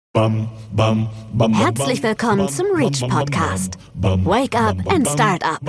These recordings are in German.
Herzlich willkommen zum REACH Podcast. Wake up and start up.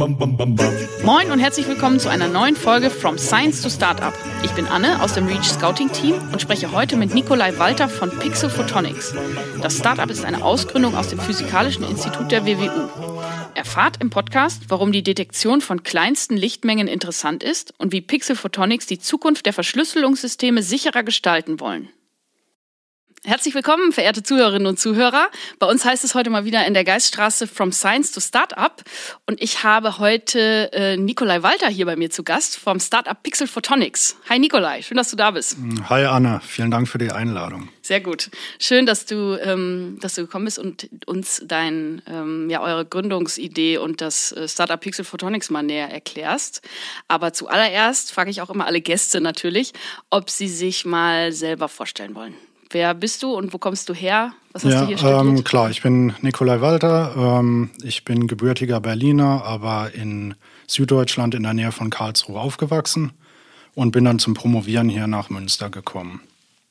Moin und herzlich willkommen zu einer neuen Folge From Science to Startup. Ich bin Anne aus dem REACH Scouting Team und spreche heute mit Nikolai Walter von Pixel Photonics. Das Startup ist eine Ausgründung aus dem Physikalischen Institut der WWU. Erfahrt im Podcast, warum die Detektion von kleinsten Lichtmengen interessant ist und wie Pixel Photonics die Zukunft der Verschlüsselungssysteme sicherer gestalten wollen. Herzlich willkommen, verehrte Zuhörerinnen und Zuhörer. Bei uns heißt es heute mal wieder in der Geiststraße From Science to Startup. Und ich habe heute Nikolai Walter hier bei mir zu Gast vom Startup Pixel Photonics. Hi Nikolai, schön, dass du da bist. Hi Anne, vielen Dank für die Einladung. Sehr gut. Schön, dass du gekommen bist und uns eure Gründungsidee und das Startup Pixel Photonics mal näher erklärst. Aber zuallererst frage ich auch immer alle Gäste natürlich, ob sie sich mal selber vorstellen wollen. Wer bist du und wo kommst du her? Was hast du hier studiert? Klar, ich bin Nikolai Walter. Ich bin gebürtiger Berliner, aber in Süddeutschland in der Nähe von Karlsruhe aufgewachsen und bin dann zum Promovieren hier nach Münster gekommen.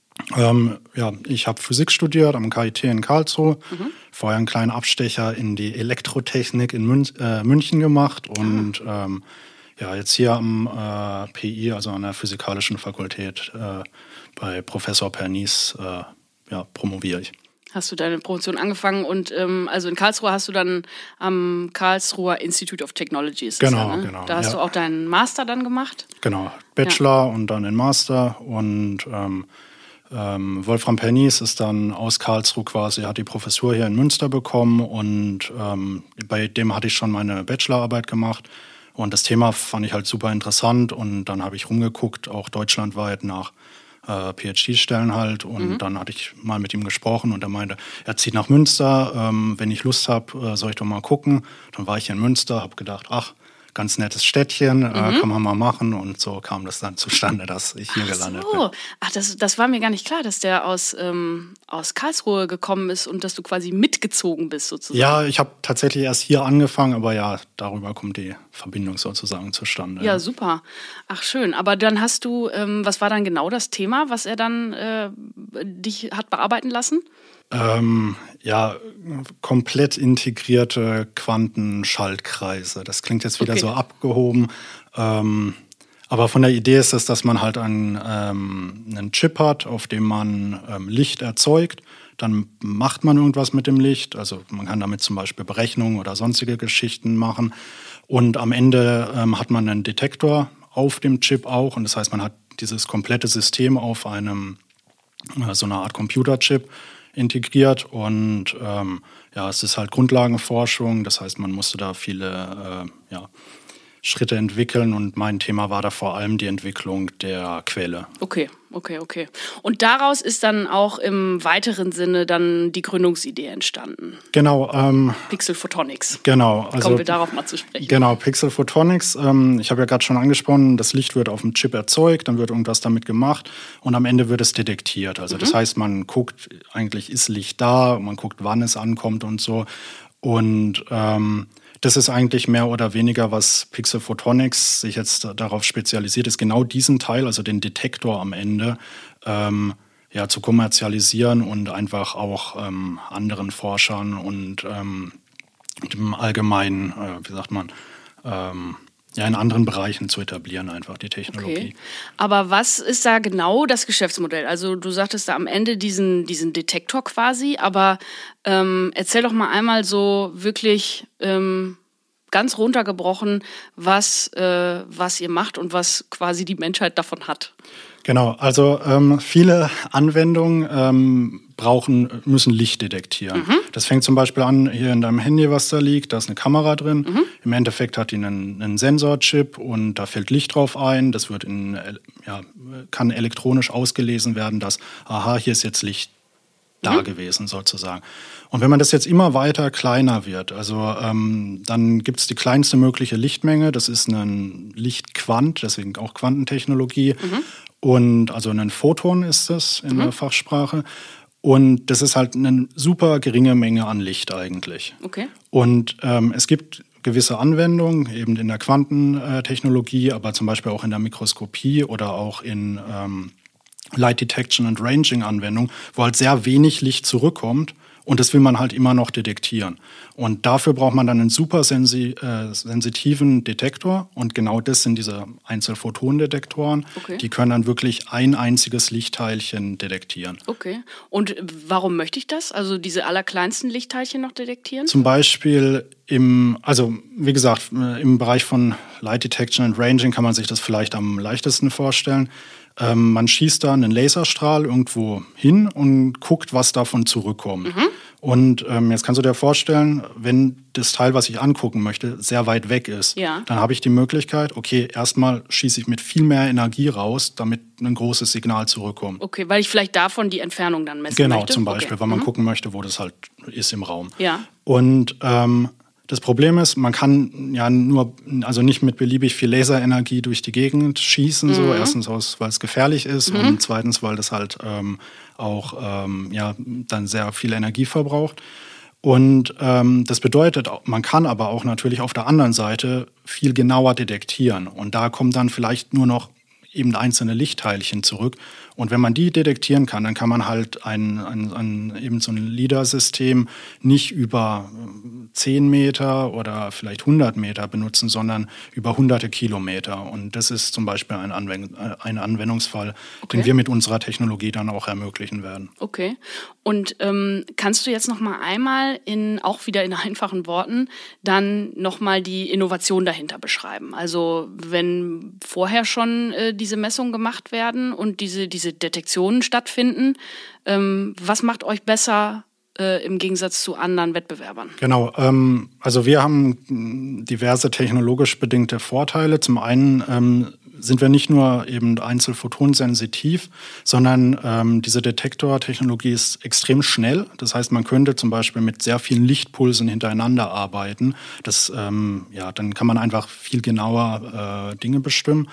Ich habe Physik studiert am KIT in Karlsruhe, vorher einen kleinen Abstecher in die Elektrotechnik in München gemacht und jetzt hier am PI, also an der Physikalischen Fakultät, bei Professor Pernice promoviere ich. Hast du deine Promotion angefangen und also in Karlsruhe hast du dann am Karlsruher Institute of Technology Genau. Da hast du auch deinen Master dann gemacht? Genau, Bachelor und dann den Master und Wolfram Pernice ist dann aus Karlsruhe quasi, hat die Professur hier in Münster bekommen und bei dem hatte ich schon meine Bachelorarbeit gemacht. Und das Thema fand ich halt super interessant und dann habe ich rumgeguckt, auch deutschlandweit nach PhD-Stellen halt und dann hatte ich mal mit ihm gesprochen und er meinte, er zieht nach Münster, wenn ich Lust habe, soll ich doch mal gucken. Dann war ich in Münster, habe gedacht, ganz nettes Städtchen, kann man mal machen und so kam das dann zustande, dass ich hier gelandet bin. Ach, das war mir gar nicht klar, dass der aus Karlsruhe gekommen ist und dass du quasi mitgezogen bist sozusagen. Ja, ich habe tatsächlich erst hier angefangen, aber ja, darüber kommt die Verbindung sozusagen zustande. Ja, super. Ach, schön. Aber dann hast du, was war dann genau das Thema, was er dann dich hat bearbeiten lassen? Komplett integrierte Quantenschaltkreise. Das klingt jetzt wieder so abgehoben. Aber von der Idee ist es, dass man halt einen Chip hat, auf dem man Licht erzeugt. Dann macht man irgendwas mit dem Licht. Also man kann damit zum Beispiel Berechnungen oder sonstige Geschichten machen. Und am Ende hat man einen Detektor auf dem Chip auch. Und das heißt, man hat dieses komplette System auf einem so einer Art Computerchip integriert und es ist halt Grundlagenforschung, das heißt, man musste da viele Schritte entwickeln und mein Thema war da vor allem die Entwicklung der Quelle. Okay. Und daraus ist dann auch im weiteren Sinne dann die Gründungsidee entstanden. Genau. Pixel Photonics. Genau. Also, kommen wir darauf mal zu sprechen. Genau, Pixel Photonics. Ich habe ja gerade schon angesprochen, das Licht wird auf dem Chip erzeugt, dann wird irgendwas damit gemacht und am Ende wird es detektiert. Also das heißt, man guckt, eigentlich ist Licht da, man guckt, wann es ankommt und so. Und das ist eigentlich mehr oder weniger, was Pixel Photonics sich jetzt darauf spezialisiert ist, genau diesen Teil, also den Detektor am Ende, zu kommerzialisieren und einfach auch anderen Forschern und im Allgemeinen, in anderen Bereichen zu etablieren, einfach die Technologie. Okay. Aber was ist da genau das Geschäftsmodell? Also du sagtest da am Ende diesen Detektor quasi, aber erzähl doch mal einmal so wirklich ganz runtergebrochen, was ihr macht und was quasi die Menschheit davon hat. Genau, also viele Anwendungen müssen Licht detektieren. Das fängt zum Beispiel an, hier in deinem Handy, was da liegt, da ist eine Kamera drin. Im Endeffekt hat die einen Sensorchip und da fällt Licht drauf ein. Das wird kann elektronisch ausgelesen werden, dass, hier ist jetzt Licht da gewesen sozusagen. Und wenn man das jetzt immer weiter kleiner wird, also dann gibt es die kleinste mögliche Lichtmenge, das ist ein Lichtquant, deswegen auch Quantentechnologie. Und also ein Photon ist das in der Fachsprache. Und das ist halt eine super geringe Menge an Licht eigentlich. Okay. Und es gibt gewisse Anwendungen, eben in der Quantentechnologie, aber zum Beispiel auch in der Mikroskopie oder auch in Light Detection and Ranging Anwendung, wo halt sehr wenig Licht zurückkommt. Und das will man halt immer noch detektieren. Und dafür braucht man dann einen super sensitiven Detektor. Und genau das sind diese Einzelphotonendetektoren. Okay. Die können dann wirklich ein einziges Lichtteilchen detektieren. Okay. Und warum möchte ich das? Also diese allerkleinsten Lichtteilchen noch detektieren? Zum Beispiel wie gesagt, im Bereich von Light Detection and Ranging kann man sich das vielleicht am leichtesten vorstellen. Man schießt da einen Laserstrahl irgendwo hin und guckt, was davon zurückkommt. Und jetzt kannst du dir vorstellen, wenn das Teil, was ich angucken möchte, sehr weit weg ist, dann habe ich die Möglichkeit, okay, erstmal schieße ich mit viel mehr Energie raus, damit ein großes Signal zurückkommt. Okay, weil ich vielleicht davon die Entfernung dann messen möchte? Genau, zum Beispiel, weil man gucken möchte, wo das halt ist im Raum. Ja. Und das Problem ist, man kann ja nicht mit beliebig viel Laserenergie durch die Gegend schießen. So. Erstens, weil es gefährlich ist und zweitens, weil das halt dann sehr viel Energie verbraucht. Und das bedeutet, man kann aber auch natürlich auf der anderen Seite viel genauer detektieren. Und da kommen dann vielleicht nur noch eben einzelne Lichtteilchen zurück. Und wenn man die detektieren kann, dann kann man halt eben so ein LiDAR-System nicht über 10 Meter oder vielleicht 100 Meter benutzen, sondern über hunderte Kilometer. Und das ist zum Beispiel ein Anwendungsfall, den wir mit unserer Technologie dann auch ermöglichen werden. Okay. Und kannst du jetzt noch mal einmal auch wieder in einfachen Worten dann noch mal die Innovation dahinter beschreiben? Also wenn vorher schon diese Messungen gemacht werden und diese Detektionen stattfinden, was macht euch besser im Gegensatz zu anderen Wettbewerbern? Genau, also wir haben diverse technologisch bedingte Vorteile. Zum einen sind wir nicht nur eben einzelphotonsensitiv, sondern diese Detektortechnologie ist extrem schnell. Das heißt, man könnte zum Beispiel mit sehr vielen Lichtpulsen hintereinander arbeiten. Dann kann man einfach viel genauer Dinge bestimmen.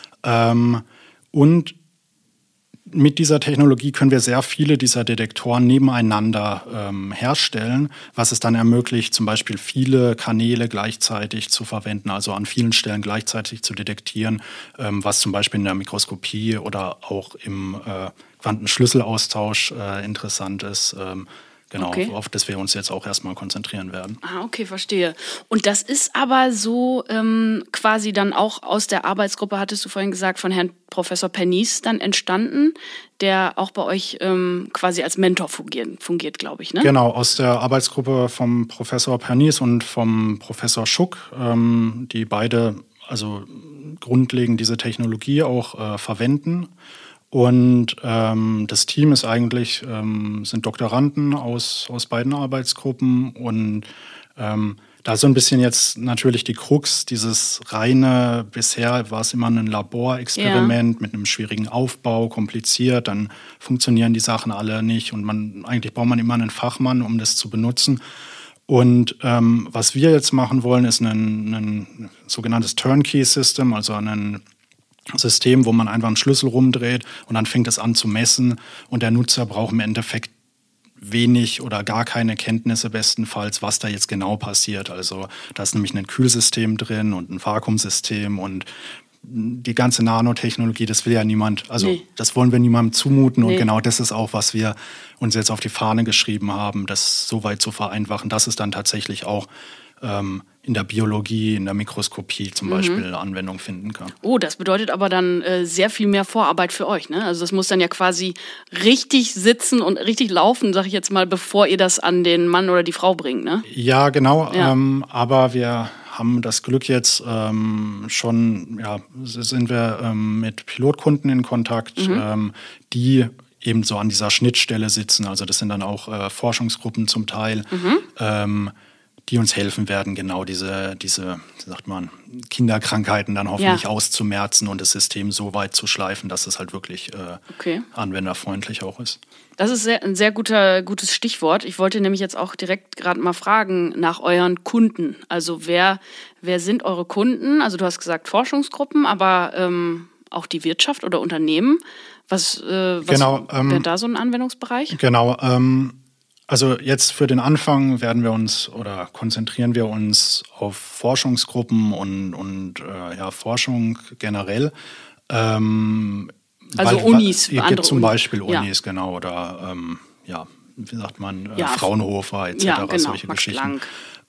Und mit dieser Technologie können wir sehr viele dieser Detektoren nebeneinander herstellen, was es dann ermöglicht, zum Beispiel viele Kanäle gleichzeitig zu verwenden, also an vielen Stellen gleichzeitig zu detektieren, was zum Beispiel in der Mikroskopie oder auch im Quantenschlüsselaustausch interessant ist. Genau, okay. Auf das wir uns jetzt auch erstmal konzentrieren werden. Ah, okay, verstehe. Und das ist aber so quasi dann auch aus der Arbeitsgruppe, hattest du vorhin gesagt, von Herrn Professor Pernice dann entstanden, der auch bei euch quasi als Mentor fungiert, glaube ich, ne? Genau, aus der Arbeitsgruppe vom Professor Pernice und vom Professor Schuck, die beide also grundlegend diese Technologie auch verwenden. Und das Team ist eigentlich, sind Doktoranden aus beiden Arbeitsgruppen und da ist so ein bisschen jetzt natürlich die Krux, dieses reine, bisher war es immer ein Laborexperiment mit einem schwierigen Aufbau, kompliziert, dann funktionieren die Sachen alle nicht und eigentlich braucht man immer einen Fachmann, um das zu benutzen. Und was wir jetzt machen wollen, ist ein sogenanntes Turnkey-System, also ein System, wo man einfach einen Schlüssel rumdreht und dann fängt es an zu messen und der Nutzer braucht im Endeffekt wenig oder gar keine Kenntnisse bestenfalls, was da jetzt genau passiert. Also da ist nämlich ein Kühlsystem drin und ein Vakuumsystem und die ganze Nanotechnologie, das will ja niemand, das wollen wir niemandem zumuten und genau das ist auch, was wir uns jetzt auf die Fahne geschrieben haben, das so weit zu vereinfachen, dass es dann tatsächlich auch in der Biologie, in der Mikroskopie zum Beispiel Anwendung finden kann. Oh, das bedeutet aber dann sehr viel mehr Vorarbeit für euch, ne? Also das muss dann ja quasi richtig sitzen und richtig laufen, sag ich jetzt mal, bevor ihr das an den Mann oder die Frau bringt, ne? Ja, genau. Ja. Aber wir haben das Glück jetzt sind wir mit Pilotkunden in Kontakt, die eben so an dieser Schnittstelle sitzen. Also das sind dann auch Forschungsgruppen zum Teil, die uns helfen werden, genau diese, wie sagt man, Kinderkrankheiten dann hoffentlich auszumerzen und das System so weit zu schleifen, dass es halt wirklich anwenderfreundlich auch ist. Das ist ein sehr gutes Stichwort. Ich wollte nämlich jetzt auch direkt gerade mal fragen nach euren Kunden. Also wer sind eure Kunden? Also du hast gesagt Forschungsgruppen, aber auch die Wirtschaft oder Unternehmen. Was wäre da so ein Anwendungsbereich? Genau, also jetzt für den Anfang konzentrieren wir uns auf Forschungsgruppen und Forschung generell. Also Unis. Es gibt zum Beispiel Unis, genau, oder wie sagt man, Fraunhofer etc., genau, solche Max Geschichten.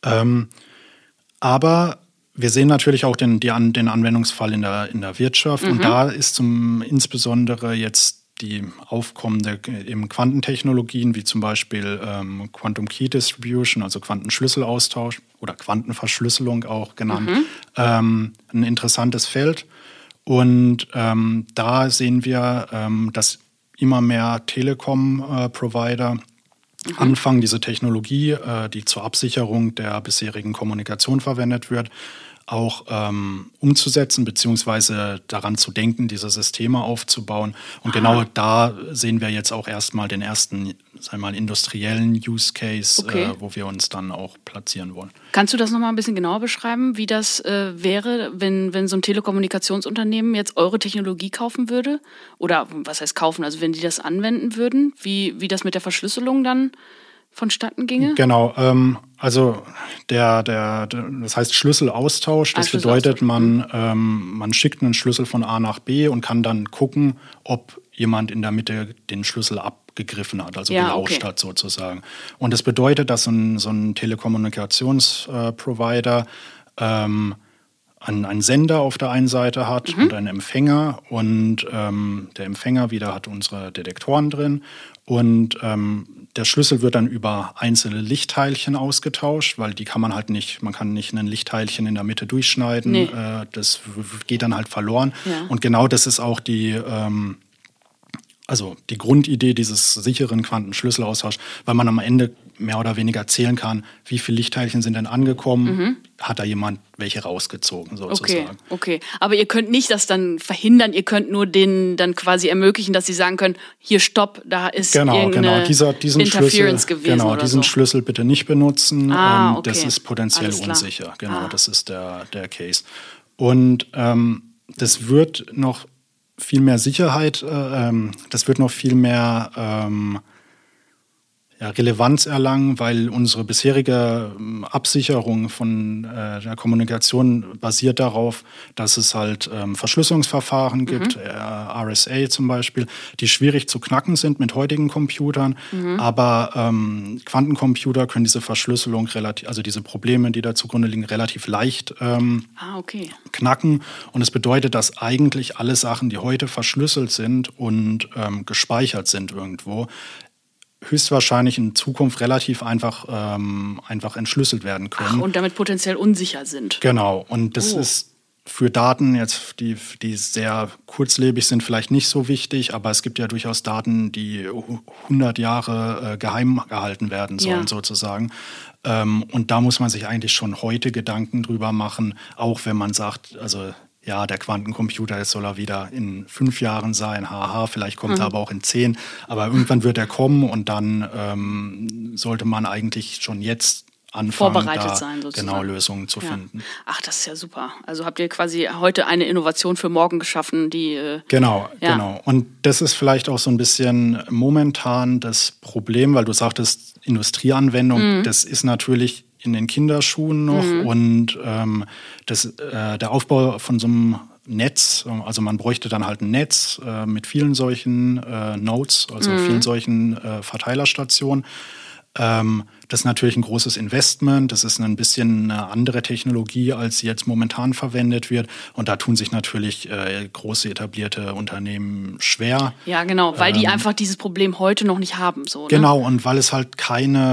Aber wir sehen natürlich auch den Anwendungsfall in der Wirtschaft. Und da ist insbesondere jetzt die aufkommende eben Quantentechnologien, wie zum Beispiel Quantum Key Distribution, also Quantenschlüsselaustausch oder Quantenverschlüsselung auch genannt, ein interessantes Feld. Und da sehen wir, dass immer mehr Telekom-Provider anfangen, diese Technologie, die zur Absicherung der bisherigen Kommunikation verwendet wird, auch umzusetzen, beziehungsweise daran zu denken, diese Systeme aufzubauen. Und genau da sehen wir jetzt auch erstmal den ersten, sagen wir mal, industriellen Use Case, wo wir uns dann auch platzieren wollen. Kannst du das nochmal ein bisschen genauer beschreiben, wie das wäre, wenn so ein Telekommunikationsunternehmen jetzt eure Technologie kaufen würde? Oder was heißt kaufen? Also wenn die das anwenden würden, wie das mit der Verschlüsselung dann vonstatten ginge? Genau, also das heißt Schlüsselaustausch. Das bedeutet, man schickt einen Schlüssel von A nach B und kann dann gucken, ob jemand in der Mitte den Schlüssel abgegriffen hat, also gelauscht hat sozusagen. Und das bedeutet, dass so ein Telekommunikationsprovider einen Sender auf der einen Seite hat und einen Empfänger. Und der Empfänger wieder hat unsere Detektoren drin. Und der Schlüssel wird dann über einzelne Lichtteilchen ausgetauscht, weil die kann man halt nicht, man kann nicht ein Lichtteilchen in der Mitte durchschneiden. Nee. Das geht dann halt verloren. Ja. Und genau das ist auch die Grundidee dieses sicheren Quantenschlüsselaustauschs, weil man am Ende mehr oder weniger zählen kann, wie viele Lichtteilchen sind denn angekommen, hat da jemand welche rausgezogen sozusagen. Okay. Aber ihr könnt nicht das dann verhindern, ihr könnt nur denen dann quasi ermöglichen, dass sie sagen können, hier stopp, da ist irgendeine diesen Interference gewesen Genau, oder diesen so. Schlüssel bitte nicht benutzen, das ist potenziell Alles klar. unsicher. Genau, das ist der Case. Und das wird noch viel mehr Sicherheit, das wird noch viel mehr Relevanz erlangen, weil unsere bisherige Absicherung von der Kommunikation basiert darauf, dass es halt Verschlüsselungsverfahren gibt, RSA zum Beispiel, die schwierig zu knacken sind mit heutigen Computern, aber Quantencomputer können diese Verschlüsselung also diese Probleme, die da zugrunde liegen, relativ leicht knacken. Und es bedeutet, dass eigentlich alle Sachen, die heute verschlüsselt sind und gespeichert sind irgendwo, höchstwahrscheinlich in Zukunft relativ einfach entschlüsselt werden können. Und damit potenziell unsicher sind. Genau. Und das ist für Daten jetzt, die sehr kurzlebig sind, vielleicht nicht so wichtig, aber es gibt ja durchaus Daten, die 100 Jahre geheim gehalten werden sollen, sozusagen. Und da muss man sich eigentlich schon heute Gedanken drüber machen, auch wenn man sagt, also ja, der Quantencomputer, jetzt soll er wieder in 5 Jahren sein, vielleicht kommt er aber auch in 10, aber irgendwann wird er kommen und dann sollte man eigentlich schon jetzt anfangen, vorbereitet sein, sozusagen. Genau Lösungen zu finden. Ach, das ist ja super. Also habt ihr quasi heute eine Innovation für morgen geschaffen, die Genau. Und das ist vielleicht auch so ein bisschen momentan das Problem, weil du sagtest, Industrieanwendung, das ist natürlich in den Kinderschuhen noch und der Aufbau von so einem Netz, also man bräuchte dann halt ein Netz mit vielen solchen Nodes, also vielen solchen Verteilerstationen. Das ist natürlich ein großes Investment, das ist ein bisschen eine andere Technologie, als sie jetzt momentan verwendet wird. Und da tun sich natürlich große etablierte Unternehmen schwer. Ja, genau, weil die einfach dieses Problem heute noch nicht haben. So, ne? Genau, und weil es halt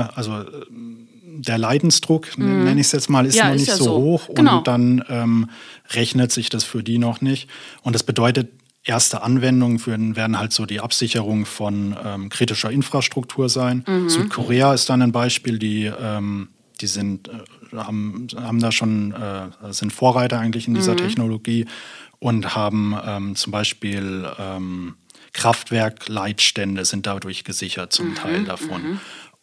der Leidensdruck, nenne ich es jetzt mal, ist noch nicht so hoch. Genau. Und dann rechnet sich das für die noch nicht. Und das bedeutet, erste Anwendungen werden halt so die Absicherung von kritischer Infrastruktur sein. Südkorea ist dann ein Beispiel, die sind da schon sind Vorreiter eigentlich in dieser Technologie und haben zum Beispiel Kraftwerkleitstände sind dadurch gesichert, zum Teil davon.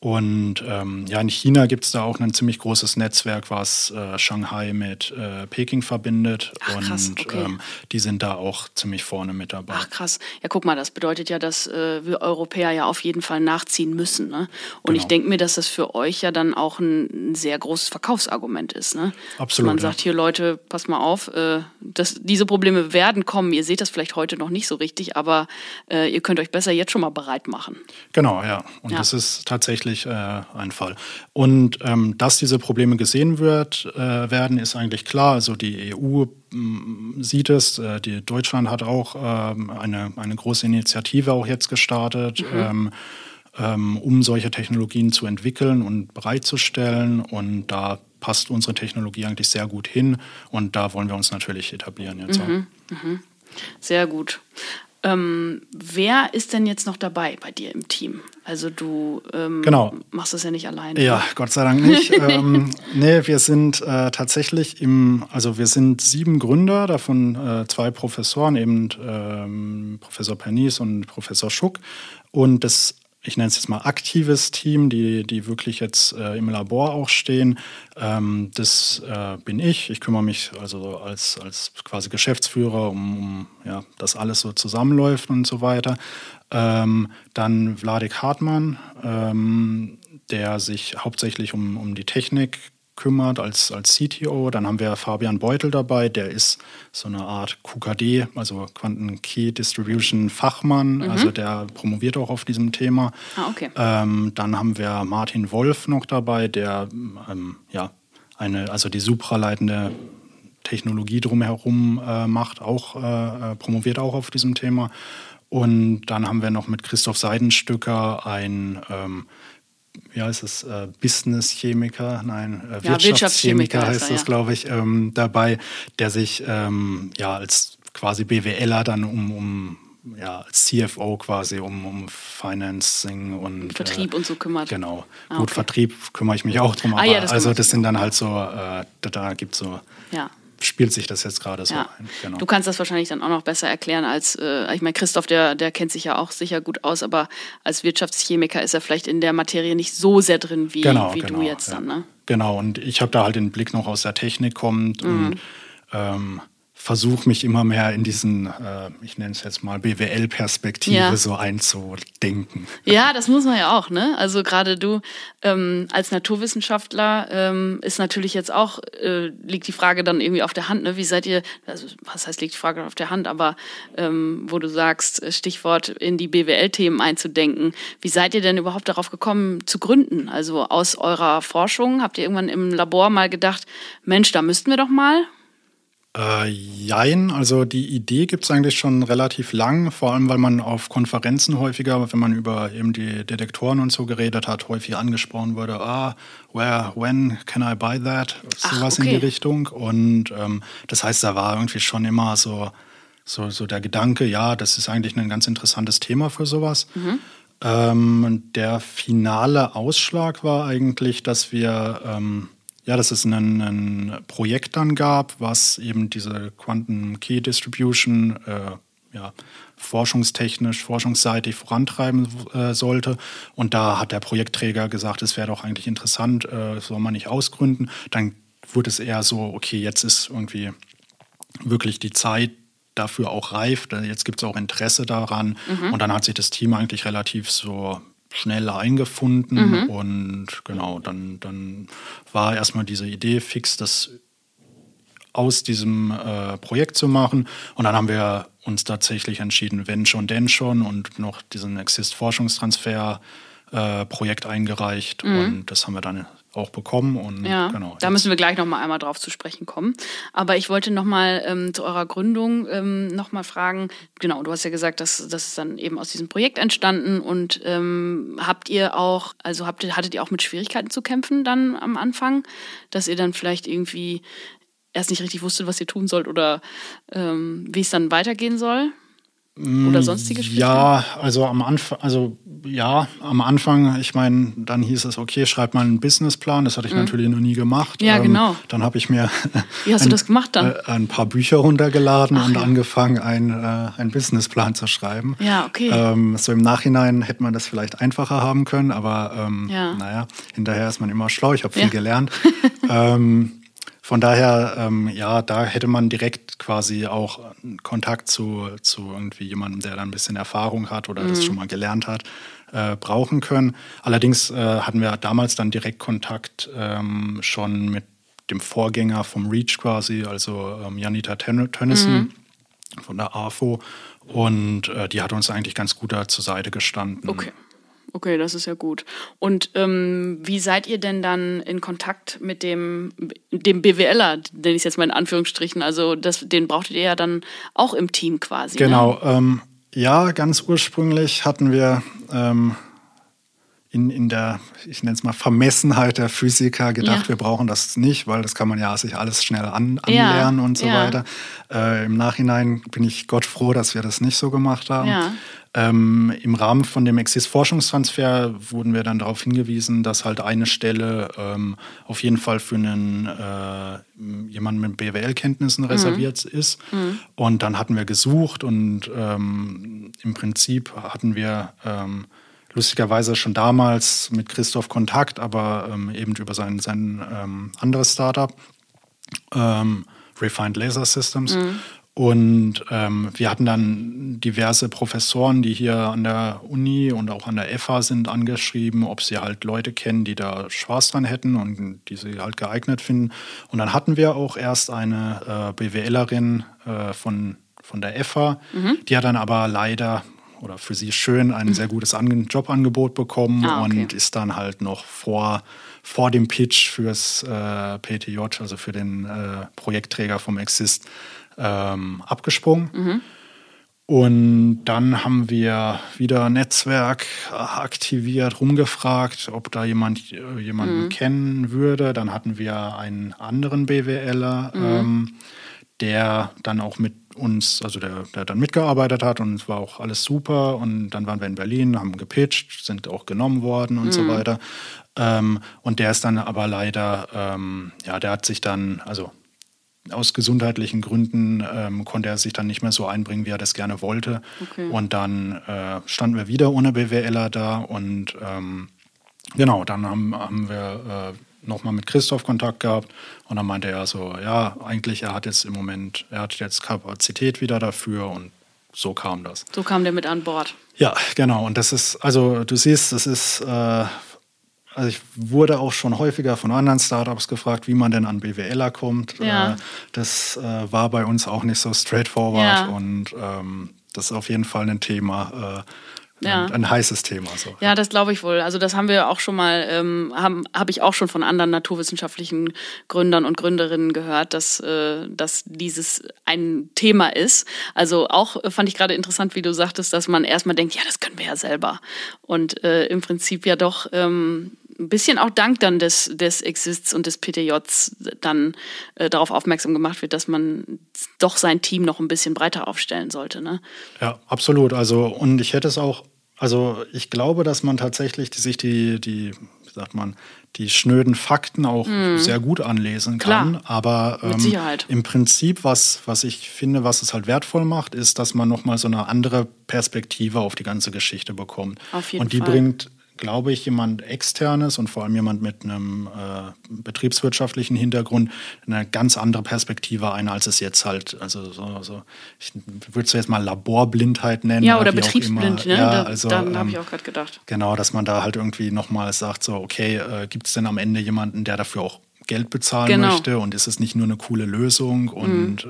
Und in China gibt es da auch ein ziemlich großes Netzwerk, was Shanghai mit Peking verbindet. Ach, krass, okay. Und die sind da auch ziemlich vorne mit dabei. Ach krass. Ja, guck mal, das bedeutet ja, dass wir Europäer ja auf jeden Fall nachziehen müssen. Ne? Und Genau. ich denke mir, dass das für euch ja dann auch ein sehr großes Verkaufsargument ist. Ne? Absolut. Man sagt hier, Leute, passt mal auf, diese Probleme werden kommen. Ihr seht das vielleicht heute noch nicht so richtig, aber ihr könnt euch besser jetzt schon mal bereit machen. Genau, ja. Und das ist tatsächlich ein Fall. Und dass diese Probleme gesehen werden, ist eigentlich klar. Also die EU sieht es. Deutschland hat auch eine große Initiative auch jetzt gestartet, um solche Technologien zu entwickeln und bereitzustellen. Und da passt unsere Technologie eigentlich sehr gut hin. Und da wollen wir uns natürlich etablieren jetzt auch. Sehr gut. Wer ist denn jetzt noch dabei bei dir im Team? Also du machst das ja nicht alleine. Ja, Gott sei Dank nicht. Wir sind tatsächlich wir sind 7 Gründer, davon 2 Professoren, eben Professor Pernice und Professor Schuck. Und das, ich nenne es jetzt mal aktives Team, die wirklich jetzt im Labor auch stehen. Das bin ich. Ich kümmere mich also als quasi Geschäftsführer um dass alles so zusammenläuft und so weiter. Dann Wladek Hartmann, der sich hauptsächlich um die Technik kümmert als CTO. Dann haben wir Fabian Beutel dabei, der ist so eine Art QKD, also Quantum Key Distribution Fachmann, also der promoviert auch auf diesem Thema. Ah, okay. Dann haben wir Martin Wolf noch dabei, der die supraleitende Technologie drumherum macht, auch promoviert auch auf diesem Thema. Und dann haben wir noch mit Christoph Seidenstücker ein Business-Chemiker, Wirtschaftschemiker heißt das, glaube ich, dabei, der sich als quasi BWLer dann als CFO quasi um Financing und Vertrieb und so kümmert. Genau. Ah, Gut, okay. Vertrieb kümmere ich mich auch drum, aber das sind dann halt so, da gibt es so... Ja. Spielt sich das jetzt gerade so ein. Genau. Du kannst das wahrscheinlich dann auch noch besser erklären als, ich meine, Christoph, der kennt sich ja auch sicher gut aus, aber als Wirtschaftschemiker ist er vielleicht in der Materie nicht so sehr drin wie du jetzt dann, ne? Genau, und ich habe da halt den Blick noch aus der Technik kommend und versuche mich immer mehr in diesen, ich nenne es jetzt mal BWL-Perspektive so einzudenken. Ja, das muss man ja auch, ne? Also gerade du als Naturwissenschaftler ist natürlich jetzt auch, liegt die Frage dann irgendwie auf der Hand, ne? Wie seid ihr, also was heißt liegt die Frage auf der Hand, aber wo du sagst, Stichwort in die BWL-Themen einzudenken, wie seid ihr denn überhaupt darauf gekommen zu gründen? Also aus eurer Forschung, habt ihr irgendwann im Labor mal gedacht, Mensch, da müssten wir doch mal? Jein, also die Idee gibt es eigentlich schon relativ lang, vor allem weil man auf Konferenzen häufiger, wenn man über eben die Detektoren und so geredet hat, häufig angesprochen wurde, when can I buy that? Sowas in die Richtung. Und das heißt, da war irgendwie schon immer so der Gedanke, ja, das ist eigentlich ein ganz interessantes Thema für sowas. Der finale Ausschlag war eigentlich, dass dass es ein Projekt dann gab, was eben diese Quantum Key Distribution forschungsseitig vorantreiben sollte. Und da hat der Projektträger gesagt, es wäre doch eigentlich interessant, soll man nicht ausgründen. Dann wurde es eher so, okay, jetzt ist irgendwie wirklich die Zeit dafür auch reif. Jetzt gibt es auch Interesse daran. Und dann hat sich das Team eigentlich relativ so schnell eingefunden und genau, dann war erstmal diese Idee fix, das aus diesem Projekt zu machen und dann haben wir uns tatsächlich entschieden, wenn schon, denn schon und noch diesen Exist-Forschungstransfer Projekt eingereicht und das haben wir dann auch bekommen. Und genau, da müssen wir gleich noch mal einmal drauf zu sprechen kommen. Aber ich wollte noch mal zu eurer Gründung noch mal fragen. Genau, du hast ja gesagt, das ist dann eben aus diesem Projekt entstanden. Und hattet ihr auch mit Schwierigkeiten zu kämpfen dann am Anfang? Dass ihr dann vielleicht irgendwie erst nicht richtig wusstet, was ihr tun sollt oder wie es dann weitergehen soll? Oder sonstige Schritte? Ja, also am Anfang, ich meine, dann hieß es, okay, schreib mal einen Businessplan. Das hatte ich natürlich noch nie gemacht. Ja, genau. Dann habe ich mir Wie hast du das gemacht dann? Ein paar Bücher runtergeladen und angefangen, einen Businessplan zu schreiben. Ja, okay. So im Nachhinein hätte man das vielleicht einfacher haben können, aber naja, hinterher ist man immer schlau. Ich habe viel gelernt. Von daher, da hätte man direkt quasi auch Kontakt zu irgendwie jemandem, der da ein bisschen Erfahrung hat oder das schon mal gelernt hat, brauchen können. Allerdings hatten wir damals dann direkt Kontakt schon mit dem Vorgänger vom REACH quasi, also Janita Tönnissen von der AFO. Und die hat uns eigentlich ganz gut da zur Seite gestanden. Okay, das ist ja gut. Und wie seid ihr denn dann in Kontakt mit dem BWLer, nenne ich es jetzt mal in Anführungsstrichen, also den brauchtet ihr ja dann auch im Team quasi. Genau, ne? Ganz ursprünglich hatten wir in der, ich nenne es mal, Vermessenheit der Physiker gedacht, wir brauchen das nicht, weil das kann man ja sich alles schnell anlernen und so weiter. Im Nachhinein bin ich Gott froh, dass wir das nicht so gemacht haben. Ja. Im Rahmen von dem Exist-Forschungstransfer wurden wir dann darauf hingewiesen, dass halt eine Stelle auf jeden Fall für jemanden mit BWL-Kenntnissen reserviert ist. Und dann hatten wir gesucht und im Prinzip hatten wir lustigerweise schon damals mit Christoph Kontakt, aber eben über sein anderes Startup, Refined Laser Systems. Und wir hatten dann diverse Professoren, die hier an der Uni und auch an der FH sind, angeschrieben, ob sie halt Leute kennen, die da Spaß dran hätten und die sie halt geeignet finden. Und dann hatten wir auch erst eine BWLerin von der FH, die hat dann aber leider oder für sie schön ein sehr gutes Jobangebot bekommen und ist dann halt noch vor dem Pitch fürs PTJ, also für den Projektträger vom Exist, abgesprungen. Und dann haben wir wieder Netzwerk aktiviert, rumgefragt, ob da jemanden kennen würde. Dann hatten wir einen anderen BWLer, der dann auch mit uns, also der dann mitgearbeitet hat und es war auch alles super. Und dann waren wir in Berlin, haben gepitcht, sind auch genommen worden und so weiter. Und der ist dann aber leider, der hat sich dann, also aus gesundheitlichen Gründen konnte er sich dann nicht mehr so einbringen, wie er das gerne wollte. Okay. Und dann standen wir wieder ohne BWLer da und dann haben wir nochmal mit Christoph Kontakt gehabt und dann meinte er so, ja, eigentlich er hat jetzt Kapazität wieder dafür und so kam das. So kam der mit an Bord. Ja, genau. Und das ist, also du siehst, das ist also ich wurde auch schon häufiger von anderen Startups gefragt, wie man denn an BWLer kommt. Ja. Das war bei uns auch nicht so straightforward und das ist auf jeden Fall ein Thema, ein heißes Thema. So. Ja, das glaube ich wohl. Also das haben wir auch schon mal, habe ich auch schon von anderen naturwissenschaftlichen Gründern und Gründerinnen gehört, dass dieses ein Thema ist. Also auch fand ich gerade interessant, wie du sagtest, dass man erstmal denkt, ja, das können wir ja selber. Und im Prinzip ja doch ein bisschen auch dank dann des Exists und des PTJs dann darauf aufmerksam gemacht wird, dass man doch sein Team noch ein bisschen breiter aufstellen sollte. Ne? Ja, absolut. Also und ich hätte es auch, also ich glaube, dass man tatsächlich sich die schnöden Fakten auch sehr gut anlesen kann. Klar, aber mit Sicherheit. Im Prinzip, was ich finde, was es halt wertvoll macht, ist, dass man nochmal so eine andere Perspektive auf die ganze Geschichte bekommt. Auf jeden und die Fall. bringt, glaube ich, jemand Externes und vor allem jemand mit einem betriebswirtschaftlichen Hintergrund eine ganz andere Perspektive ein, als es jetzt halt, also so ich würde es jetzt mal Laborblindheit nennen. Ja, oder betriebsblind, ne? Ja, also, da habe ich auch gerade gedacht. Genau, dass man da halt irgendwie nochmal sagt, so okay, gibt es denn am Ende jemanden, der dafür auch Geld bezahlen möchte und ist es nicht nur eine coole Lösung und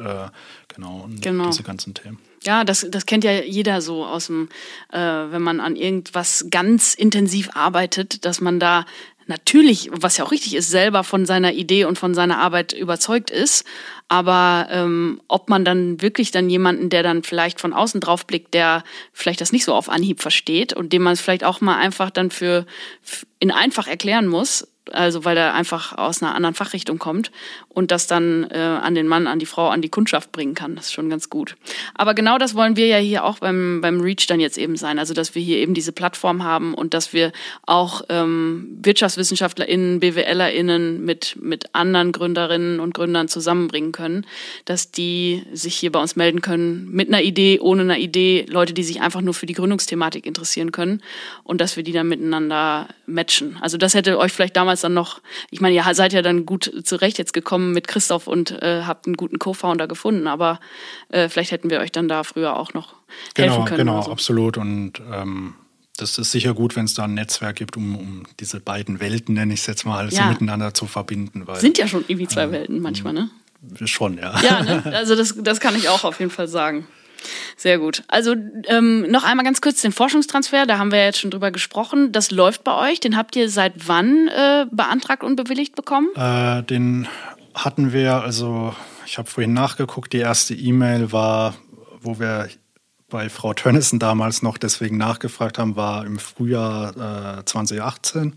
diese ganzen Themen. Ja, das kennt ja jeder so aus dem, wenn man an irgendwas ganz intensiv arbeitet, dass man da natürlich, was ja auch richtig ist, selber von seiner Idee und von seiner Arbeit überzeugt ist. Aber ob man dann wirklich dann jemanden, der dann vielleicht von außen drauf blickt, der vielleicht das nicht so auf Anhieb versteht und dem man es vielleicht auch mal einfach dann in einfach erklären muss, Also weil er einfach aus einer anderen Fachrichtung kommt und das dann an den Mann, an die Frau, an die Kundschaft bringen kann. Das ist schon ganz gut. Aber genau das wollen wir ja hier auch beim Reach dann jetzt eben sein. Also dass wir hier eben diese Plattform haben und dass wir auch WirtschaftswissenschaftlerInnen, BWLerInnen mit anderen Gründerinnen und Gründern zusammenbringen können, dass die sich hier bei uns melden können mit einer Idee, ohne eine Idee, Leute, die sich einfach nur für die Gründungsthematik interessieren können und dass wir die dann miteinander matchen. Also das hätte euch vielleicht damals dann noch, ich meine, ihr seid ja dann gut zurecht jetzt gekommen mit Christoph und habt einen guten Co-Founder gefunden, aber vielleicht hätten wir euch dann da früher auch noch helfen können. Genau, so. Absolut. Und das ist sicher gut, wenn es da ein Netzwerk gibt, um diese beiden Welten, nenne ich es jetzt mal, so miteinander zu verbinden. Weil, sind ja schon irgendwie zwei Welten manchmal, ne? Schon, ja. Ja, ne? Also das kann ich auch auf jeden Fall sagen. Sehr gut. Also noch einmal ganz kurz den Forschungstransfer, da haben wir jetzt schon drüber gesprochen. Das läuft bei euch. Den habt ihr seit wann beantragt und bewilligt bekommen? Den hatten wir, also ich habe vorhin nachgeguckt, die erste E-Mail war, wo wir bei Frau Tönnissen damals noch deswegen nachgefragt haben, war im Frühjahr 2018.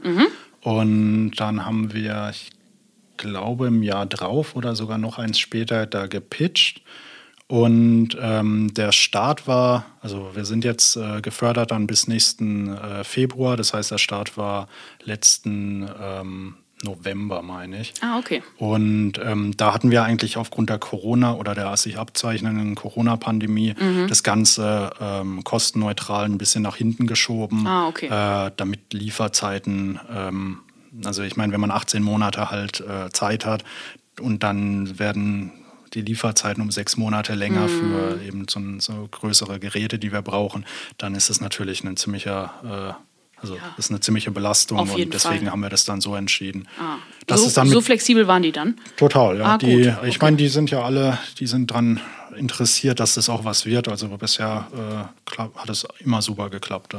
Und dann haben wir, ich glaube, im Jahr drauf oder sogar noch eins später da gepitcht. Und der Start war, also wir sind jetzt gefördert dann bis nächsten Februar. Das heißt, der Start war letzten November, meine ich. Ah, okay. Und da hatten wir eigentlich aufgrund der Corona oder der sich abzeichnenden Corona-Pandemie das Ganze kostenneutral ein bisschen nach hinten geschoben, damit Lieferzeiten, also ich meine, wenn man 18 Monate halt Zeit hat und dann werden die Lieferzeiten um 6 Monate länger für eben so größere Geräte, die wir brauchen, dann ist es natürlich ein ziemlicher, das ist eine ziemliche Belastung und deswegen haben wir das dann so entschieden. So flexibel waren die dann? Total, ja. Ich meine, die sind ja alle, die sind dran interessiert, dass das auch was wird. Also bisher hat es immer super geklappt.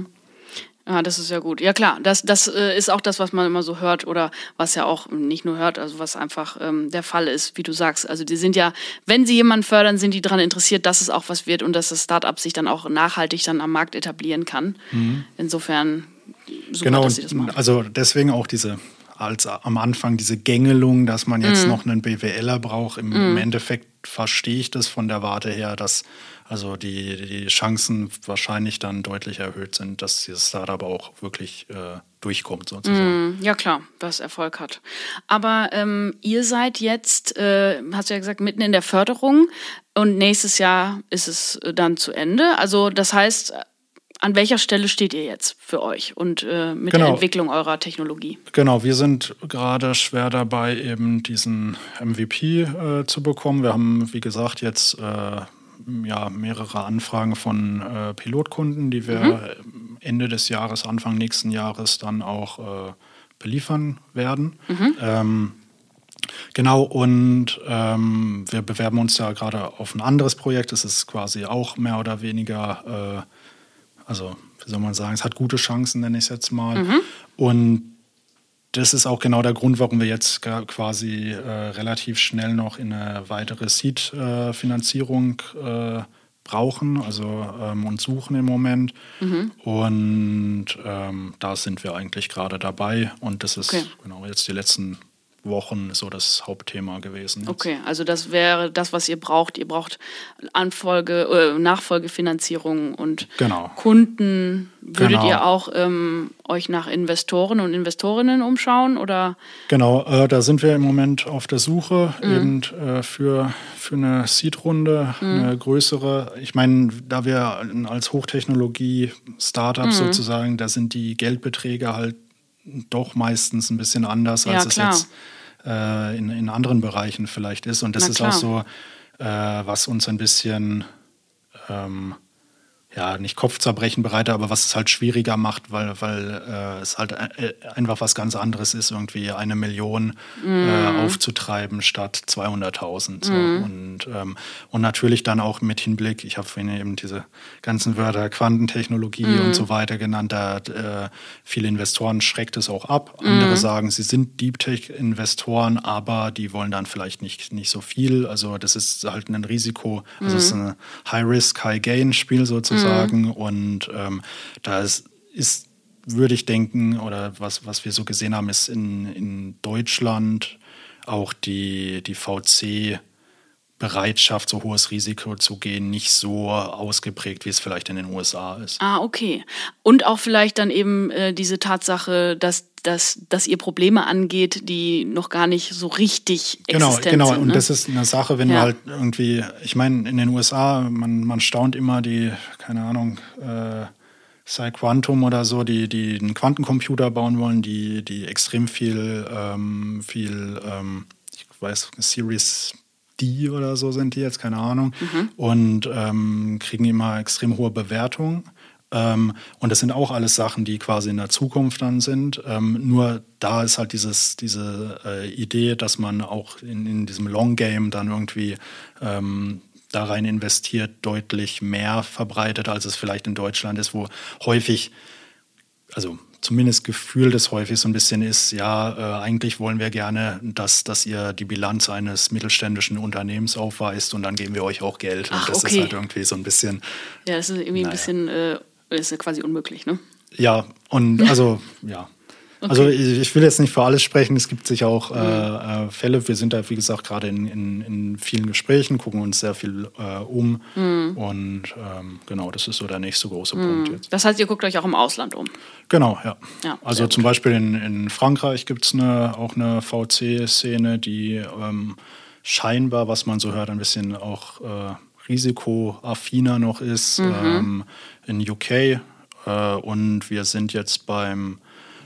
Ja, das ist ja gut. Ja klar, das ist auch das, was man immer so hört oder was ja auch nicht nur hört, also was einfach der Fall ist, wie du sagst. Also die sind ja, wenn sie jemanden fördern, sind die daran interessiert, dass es auch was wird und dass das Start-up sich dann auch nachhaltig dann am Markt etablieren kann. Insofern super, dass sie das machen. Also deswegen auch als am Anfang diese Gängelung, dass man jetzt noch einen BWLer braucht. Im Endeffekt verstehe ich das von der Warte her, dass also die Chancen wahrscheinlich dann deutlich erhöht sind, dass dieses Startup auch wirklich durchkommt sozusagen. Ja klar, was Erfolg hat. Aber ihr seid jetzt, hast du ja gesagt, mitten in der Förderung und nächstes Jahr ist es dann zu Ende. Also das heißt, an welcher Stelle steht ihr jetzt für euch und mit der Entwicklung eurer Technologie? Genau, wir sind gerade schwer dabei, eben diesen MVP zu bekommen. Wir haben, wie gesagt, jetzt mehrere Anfragen von Pilotkunden, die wir Ende des Jahres, Anfang nächsten Jahres dann auch beliefern werden. Und wir bewerben uns ja gerade auf ein anderes Projekt. Das ist quasi auch mehr oder weniger, wie soll man sagen, es hat gute Chancen, nenne ich es jetzt mal. Und das ist auch genau der Grund, warum wir jetzt quasi relativ schnell noch in eine weitere Seed-Finanzierung brauchen, und suchen im Moment. Und da sind wir eigentlich gerade dabei. Und das ist jetzt die letzten Wochen so das Hauptthema gewesen. Jetzt. Okay, also das wäre das, was ihr braucht. Ihr braucht Nachfolgefinanzierung und Kunden. Würdet ihr auch euch nach Investoren und Investorinnen umschauen? Oder? Genau, da sind wir im Moment auf der Suche eben für eine Seed-Runde, eine größere. Ich meine, da wir als Hochtechnologie-Startup sozusagen, da sind die Geldbeträge halt doch meistens ein bisschen anders, als es jetzt in anderen Bereichen vielleicht ist. Und das ist auch so, was uns ein bisschen nicht Kopfzerbrechen bereitet, aber was es halt schwieriger macht, weil es halt einfach was ganz anderes ist, irgendwie 1 Million aufzutreiben statt 200.000. So. Und natürlich dann auch mit Hinblick, ich habe vorhin eben diese ganzen Wörter Quantentechnologie und so weiter genannt, viele Investoren schreckt es auch ab. Andere sagen, sie sind Deep Tech-Investoren, aber die wollen dann vielleicht nicht so viel. Also das ist halt ein Risiko, also es ist ein High-Risk, High-Gain-Spiel sozusagen. Und da ist würde ich denken, oder was wir so gesehen haben, ist in Deutschland auch die VC-Bereitschaft, so hohes Risiko zu gehen, nicht so ausgeprägt, wie es vielleicht in den USA ist. Ah, okay. Und auch vielleicht dann eben diese Tatsache, dass ihr Probleme angeht, die noch gar nicht so richtig existent sind. Genau. Ne? Und das ist eine Sache, wenn du halt irgendwie, ich meine, in den USA, man staunt immer die, keine Ahnung, Quantum oder so, die einen Quantencomputer bauen wollen, die extrem viel, ich weiß, Series D oder so sind die jetzt, keine Ahnung, und kriegen immer extrem hohe Bewertungen. Und das sind auch alles Sachen, die quasi in der Zukunft dann sind. Nur da ist halt diese Idee, dass man auch in diesem Long Game dann irgendwie da rein investiert, deutlich mehr verbreitet, als es vielleicht in Deutschland ist, wo häufig, also zumindest Gefühl des häufig so ein bisschen ist, eigentlich wollen wir gerne, dass ihr die Bilanz eines mittelständischen Unternehmens aufweist und dann geben wir euch auch Geld. Und das ist halt irgendwie so ein bisschen... Ja, das ist irgendwie ein bisschen, ist ja quasi unmöglich, ne? Ja, und also, ja. Okay. Also ich will jetzt nicht für alles sprechen, es gibt sicher auch Fälle, wir sind da, wie gesagt, gerade in vielen Gesprächen, gucken uns sehr viel um und genau, das ist so der nächste große Punkt jetzt. Das heißt, ihr guckt euch auch im Ausland um? Genau, ja. Also zum Beispiel in Frankreich gibt es auch eine VC-Szene, die scheinbar, was man so hört, ein bisschen auch risikoaffiner noch ist, in UK und wir sind jetzt beim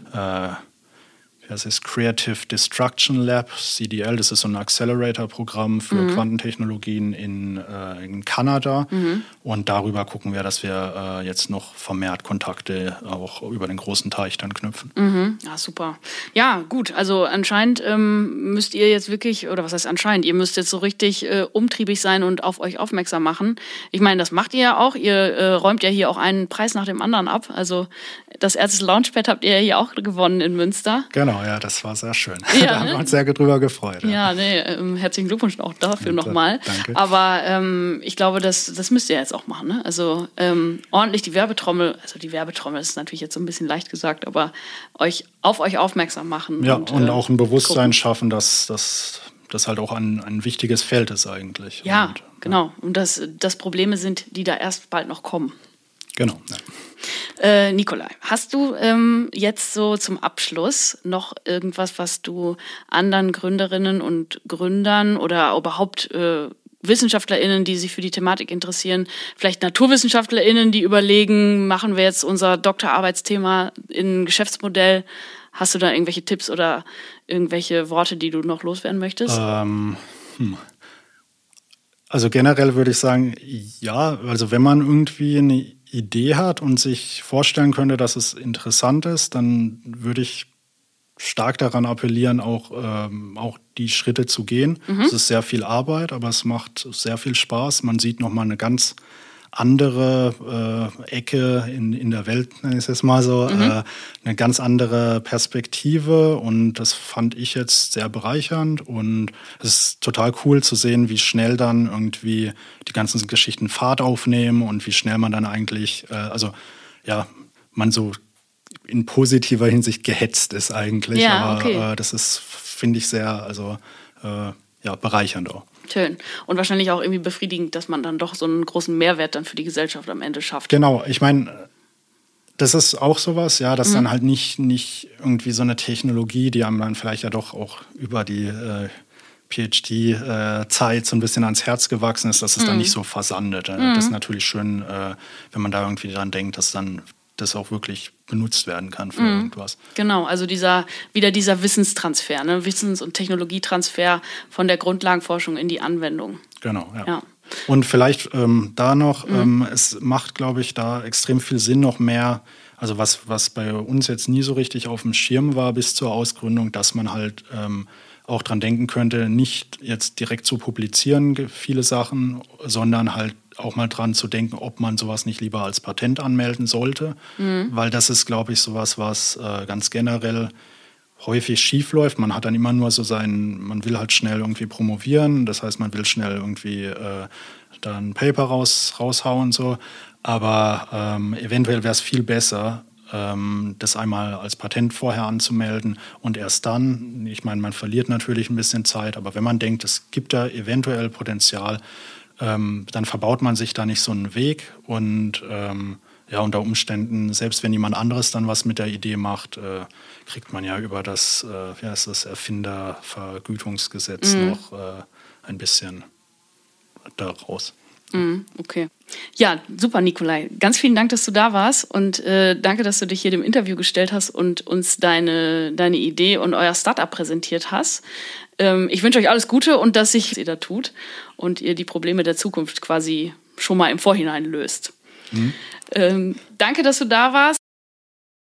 das ist Creative Destruction Lab, CDL, das ist so ein Accelerator-Programm für Quantentechnologien in Kanada. Und darüber gucken wir, dass wir jetzt noch vermehrt Kontakte auch über den großen Teich dann knüpfen. Ja, super. Ja, gut, also anscheinend müsst ihr jetzt wirklich, oder was heißt anscheinend, ihr müsst jetzt so richtig umtriebig sein und auf euch aufmerksam machen. Ich meine, das macht ihr ja auch. Ihr räumt ja hier auch einen Preis nach dem anderen ab. Also das erste Launchpad habt ihr ja hier auch gewonnen in Münster. Genau, ja, das war sehr schön. Ja, da haben wir uns sehr drüber gefreut. Ja, herzlichen Glückwunsch auch dafür nochmal. Danke. Aber ich glaube, das müsst ihr jetzt auch machen. Ne? Also ordentlich die Werbetrommel ist natürlich jetzt so ein bisschen leicht gesagt, aber auf euch aufmerksam machen. Ja, und auch ein Bewusstsein schaffen, dass das halt auch ein wichtiges Feld ist eigentlich. Ja, genau. Und dass das Probleme sind, die da erst bald noch kommen. Genau, ja. Nikolai, hast du jetzt so zum Abschluss noch irgendwas, was du anderen Gründerinnen und Gründern oder überhaupt WissenschaftlerInnen, die sich für die Thematik interessieren, vielleicht NaturwissenschaftlerInnen, die überlegen, machen wir jetzt unser Doktorarbeitsthema in ein Geschäftsmodell? Hast du da irgendwelche Tipps oder irgendwelche Worte, die du noch loswerden möchtest? Also generell würde ich sagen, ja, also wenn man irgendwie eine Idee hat und sich vorstellen könnte, dass es interessant ist, dann würde ich stark daran appellieren, auch die Schritte zu gehen. Es ist sehr viel Arbeit, aber es macht sehr viel Spaß. Man sieht nochmal eine ganz andere Ecke in der Welt, nenne ich es jetzt mal so, eine ganz andere Perspektive und das fand ich jetzt sehr bereichernd und es ist total cool zu sehen, wie schnell dann irgendwie die ganzen Geschichten Fahrt aufnehmen und wie schnell man dann eigentlich, man so in positiver Hinsicht gehetzt ist eigentlich, aber das ist, finde ich, sehr, bereichernd auch. Schön. Und wahrscheinlich auch irgendwie befriedigend, dass man dann doch so einen großen Mehrwert dann für die Gesellschaft am Ende schafft. Genau, ich meine, das ist auch sowas, ja, dass dann halt nicht irgendwie so eine Technologie, die einem dann vielleicht ja doch auch über die PhD-Zeit so ein bisschen ans Herz gewachsen ist, dass es dann nicht so versandet. Das ist natürlich schön, wenn man da irgendwie dran denkt, dass dann das auch wirklich benutzt werden kann für irgendwas. Genau, also dieser Wissenstransfer, ne? Wissens- und Technologietransfer von der Grundlagenforschung in die Anwendung. Genau, ja. Und vielleicht da noch, es macht, glaube ich, da extrem viel Sinn, noch mehr, also was bei uns jetzt nie so richtig auf dem Schirm war bis zur Ausgründung, dass man halt auch dran denken könnte, nicht jetzt direkt zu publizieren, viele Sachen, sondern halt auch mal dran zu denken, ob man sowas nicht lieber als Patent anmelden sollte. Weil das ist, glaube ich, sowas, was ganz generell häufig schief läuft. Man hat dann immer nur so man will halt schnell irgendwie promovieren, das heißt, man will schnell irgendwie da ein Paper raushauen, so. Aber eventuell wäre es viel besser, das einmal als Patent vorher anzumelden und erst dann, ich meine, man verliert natürlich ein bisschen Zeit, aber wenn man denkt, es gibt da eventuell Potenzial, dann verbaut man sich da nicht so einen Weg und unter Umständen, selbst wenn jemand anderes dann was mit der Idee macht, kriegt man ja über das, Erfindervergütungsgesetz noch ein bisschen daraus. Okay. Ja, super, Nikolai. Ganz vielen Dank, dass du da warst und danke, dass du dich hier dem Interview gestellt hast und uns deine Idee und euer Startup präsentiert hast. Ich wünsche euch alles Gute und dass sich ihr da tut und ihr die Probleme der Zukunft quasi schon mal im Vorhinein löst. Danke, dass du da warst.